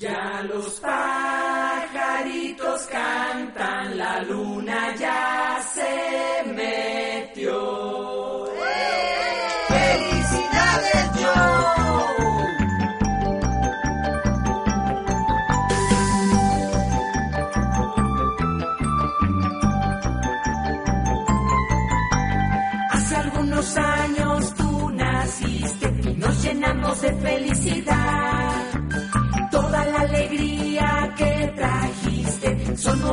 Ya los pajaritos cantan, la luna ya se metió. ¡Felicidades, Joe! Hace algunos años tú naciste y nos llenamos de felicidad. Toda la alegría que trajiste son